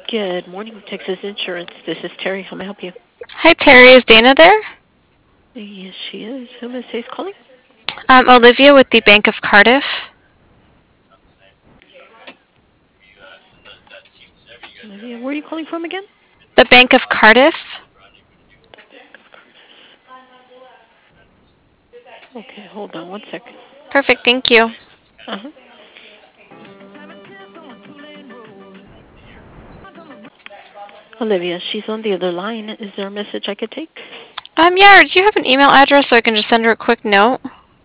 Good morning, Texas Insurance. This is Terry. How may I help you? Hi, Terry. Is Dana there? Yes, she is. Who may I say is calling? Olivia with the Bank of Cardiff. Olivia, where are you calling from again? The Bank of Cardiff? Okay, hold on one second. Perfect, thank you. Uh-huh. Olivia, she's on the other line. Is there a message I could take? Yeah, do you have an email address so I can just send her a quick note?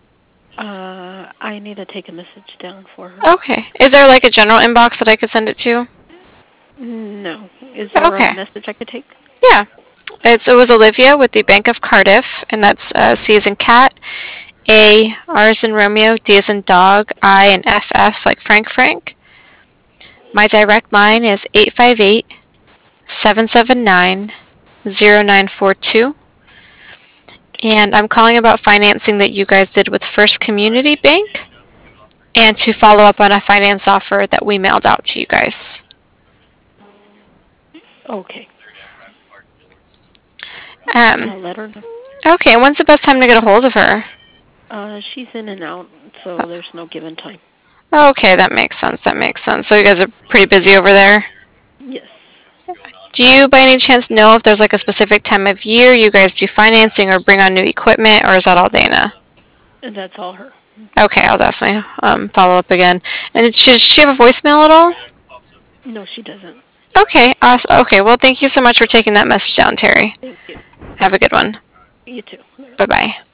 I need to take a message down for her. Okay. Is there like a general inbox that I could send it to? No. Is there a Okay. message I could take? Yeah. It was Olivia with the Bank of Cardiff, and that's C as in cat, A, R as in Romeo, D as in dog, I, and FF like Frank. My direct line is 858-779-0942. And I'm calling about financing that you guys did with First Community Bank and to follow up on a finance offer that we mailed out to you guys. Okay. Um, I'll let her know. okay, and when's the best time to get a hold of her? She's in and out, so there's no given time. Okay, that makes sense. That makes sense. So you guys are pretty busy over there. Yes. Do you by any chance know if there's like a specific time of year you guys do financing or bring on new equipment, or is that all Dana? And that's all her. Okay, I'll definitely follow up again. And does she have a voicemail at all? No, she doesn't. Okay, awesome. Okay, well, thank you so much for taking that message down, Terry. Thank you. Have a good one. You too. Bye bye.